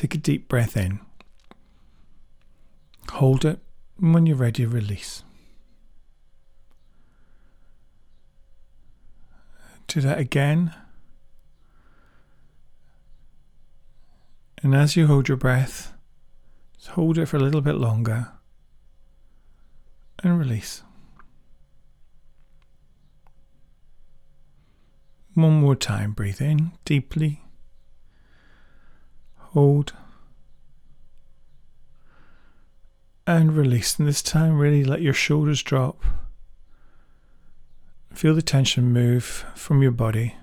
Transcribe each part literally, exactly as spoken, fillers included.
Take a deep breath in. Hold it, and when you're ready, release. Do that again. And as you hold your breath, just hold it for a little bit longer and release. One more time, breathe in deeply. Hold. And release. And this time, really let your shoulders drop. Feel the tension move from your body.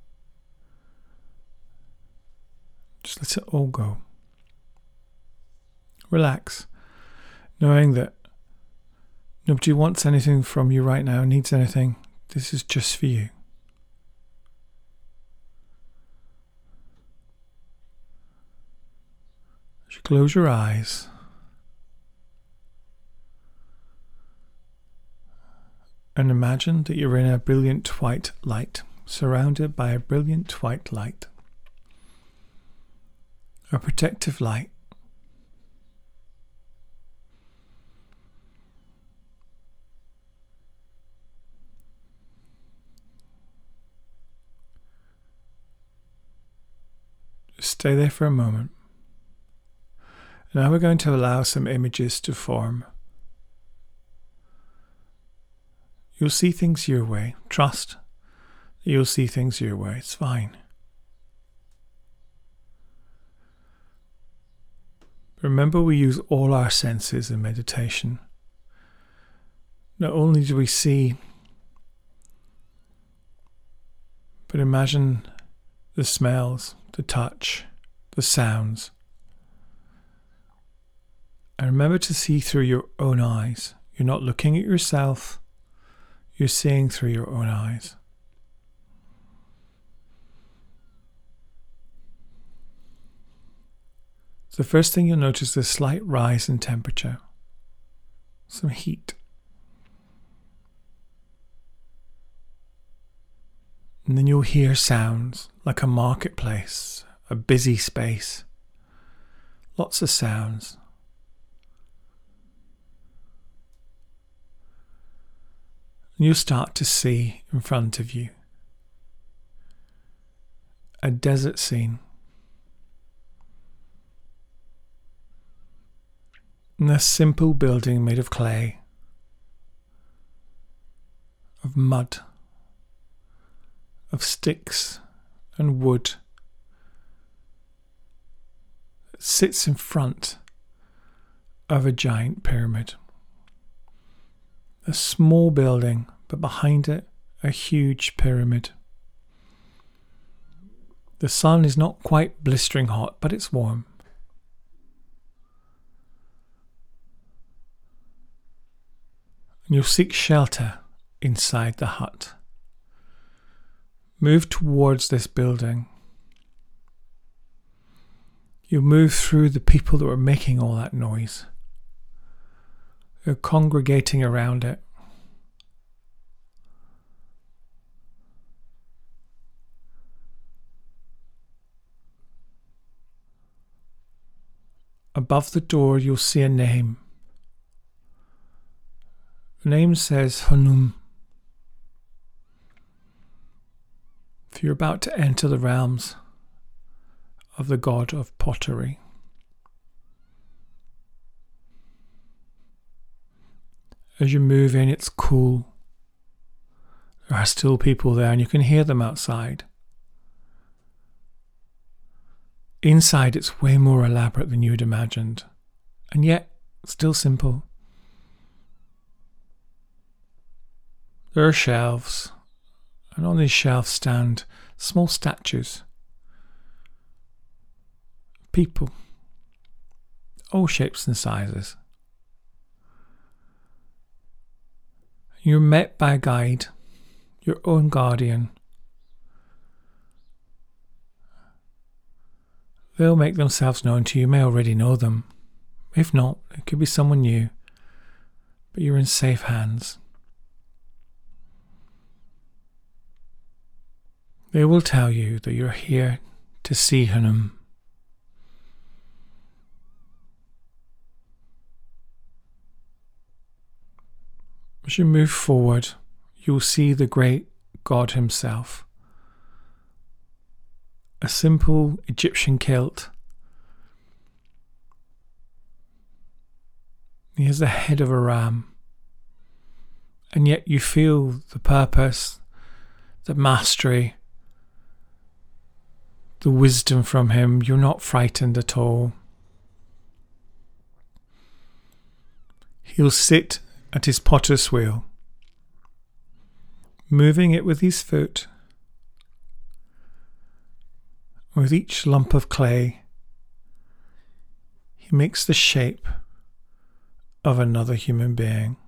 Just let it all go. Relax, knowing that nobody wants anything from you right now, needs anything. This is just for you. As you close your eyes, and imagine that you're in a brilliant white light, surrounded by a brilliant white light. A protective light. Just stay there for a moment. Now we're going to allow some images to form. You'll see things your way. Trust that you'll see things your way. It's fine. Remember, we use all our senses in meditation. Not only do we see, but imagine the smells, the touch, the sounds. And remember to see through your own eyes. You're not looking at yourself, you're seeing through your own eyes. The first thing you'll notice is a slight rise in temperature, some heat. And then you'll hear sounds like a marketplace, a busy space, lots of sounds. And you'll start to see in front of you a desert scene. And a simple building made of clay, of mud, of sticks and wood. It sits in front of a giant pyramid. A small building, but behind it, a huge pyramid. The sun is not quite blistering hot, but it's warm. And you'll seek shelter inside the hut. Move towards this building. You'll move through the people that were making all that noise. They're congregating around it. Above the door, you'll see a name. The name says Hanum. If you're about to enter the realms of the god of pottery. As you move in, it's cool. There are still people there, and you can hear them outside. Inside, it's way more elaborate than you'd imagined, and yet still simple. There are shelves, and on these shelves stand small statues. People, all shapes and sizes. You're met by a guide, your own guardian. They'll make themselves known to you. You may already know them. If not, it could be someone new. But you're in safe hands. They will tell you that you're here to see Hanum. As you move forward, you'll see the great God himself. A simple Egyptian kilt. He has the head of a ram. And yet you feel the purpose, the mastery, the wisdom from him. You're not frightened at all. He'll sit at his potter's wheel, moving it with his foot. With each lump of clay, he makes the shape of another human being.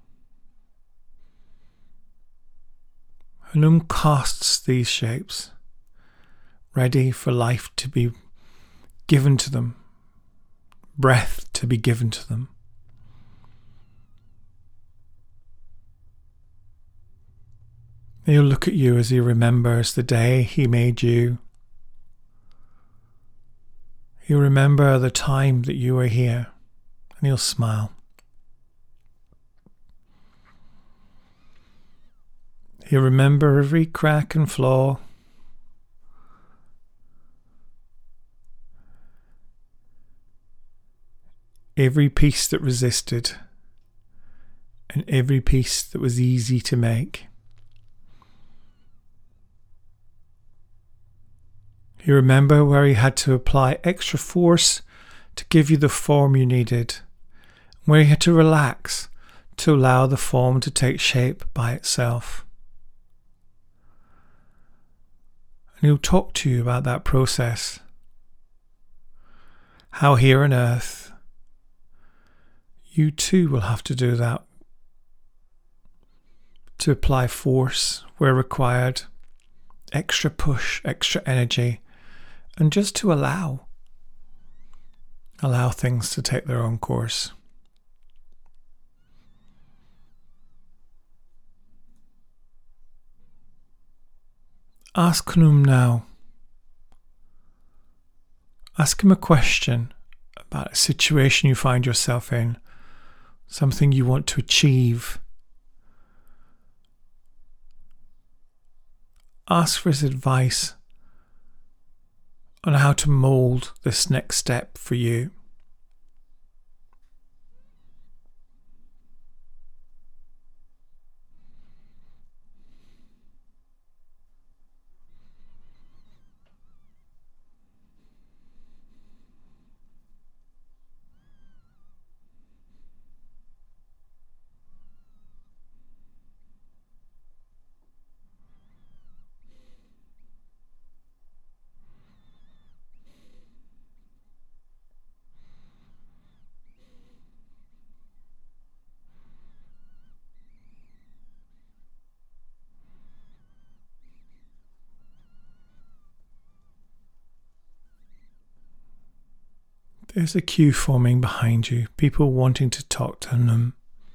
Hanum casts these shapes, ready for life to be given to them, breath to be given to them. He'll look at you as he remembers the day he made you. He'll remember the time that you were here, and he'll smile. He'll remember every crack and flaw. Every piece that resisted, and every piece that was easy to make. You remember where he had to apply extra force to give you the form you needed, where he had to relax to allow the form to take shape by itself. And he'll talk to you about that process. How here on earth, you too will have to do that. To apply force where required, extra push, extra energy, and just to allow. Allow things to take their own course. Ask Khnum now. Ask him a question about a situation you find yourself in, something you want to achieve. Ask for his advice on how to mould this next step for you. There's a queue forming behind you, people wanting to talk to him.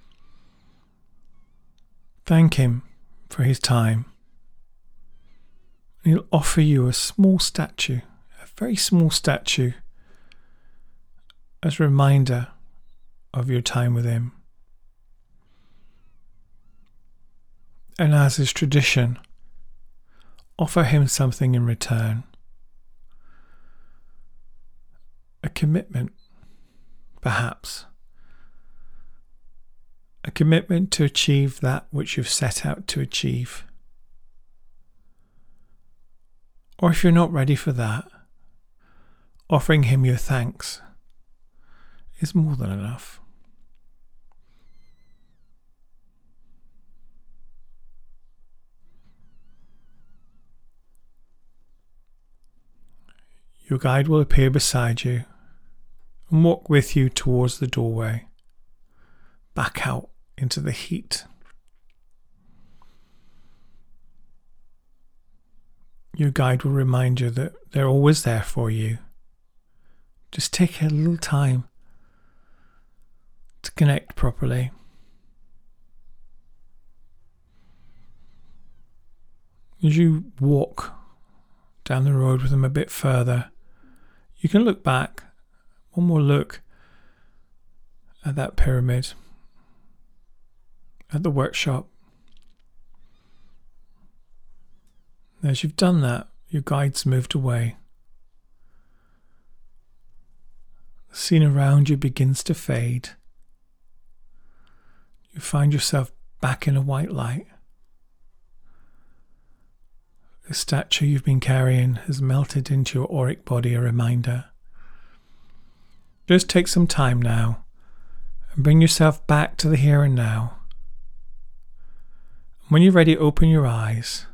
Thank him for his time. He'll offer you a small statue, a very small statue, as a reminder of your time with him. And as is tradition, offer him something in return. A commitment, perhaps. A commitment to achieve that which you've set out to achieve. Or if you're not ready for that, offering him your thanks is more than enough. Your guide will appear beside you and walk with you towards the doorway, back out into the heat. Your guide will remind you that they're always there for you. Just take a little time to connect properly. As you walk down the road with them a bit further, you can look back, one more look at that pyramid, at the workshop. As you've done that, your guide's moved away. The scene around you begins to fade. You find yourself back in a white light. The statue you've been carrying has melted into your auric body, a reminder. Just take some time now and bring yourself back to the here and now. When you're ready, open your eyes.